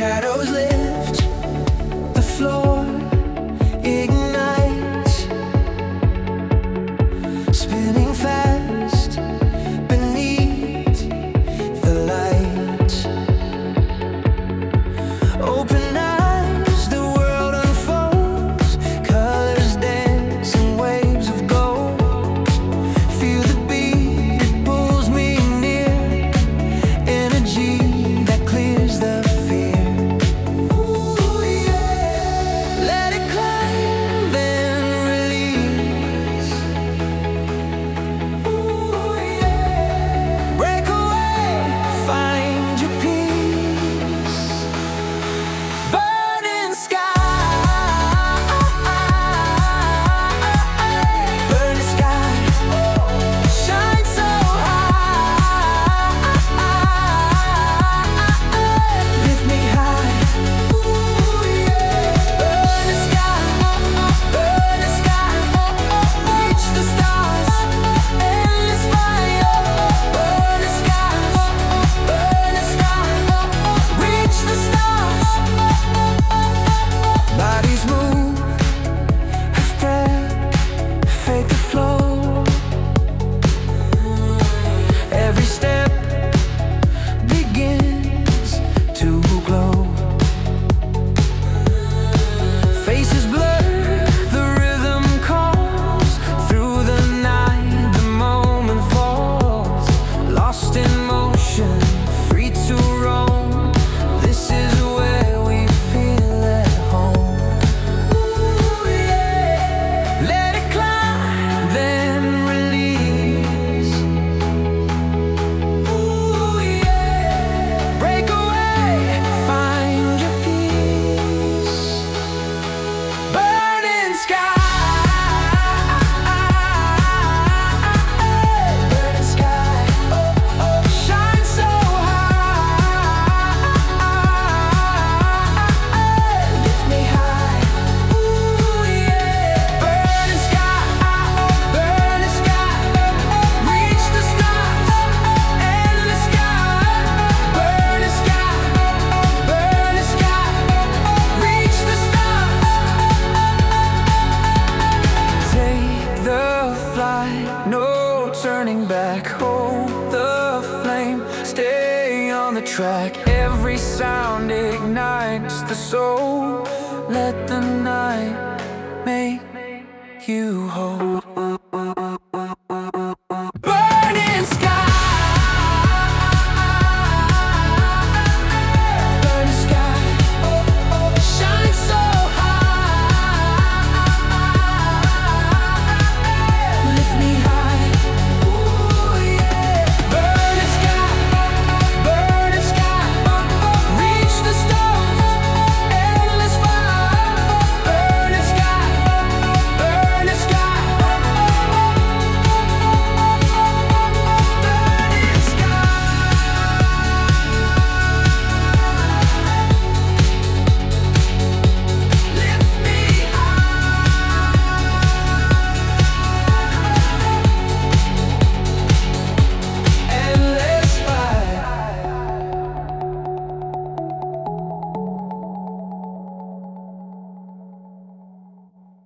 shadows lift, the floor ignites, spinning fast beneath the lights. Open eyes, the world unfolds, colors dance in waves of gold. Feel the beat, it pulls me near, energy that clears the fear. Ooh, yeah. Let it climb, then release. Ooh, yeah. Break away, find your peace. Burning sky, burning sky, shine so high, lift me high. Ooh, yeah. Burning sky, reach the stars, endless fire. Burning sky, reach the stars. Bodies move, half breath, fake the flow. Every step begins to glow. Faces blur, the rhythm calls. Through the night, the moment falls. Lost in motion, free to roam. This is where we feel at home. Ooh, yeah. Let it climb, then release. Ooh, yeah. Break away, find your peace. Burning sky, burning sky, shine so high, lift me high. Ooh, yeah. Burning sky, reach the stars, endless sky. Burning sky, reach the stars. Take the flight, no turning back. Hold the flame, stay on the track. Every sound ignites the soul. Let the night make you whole.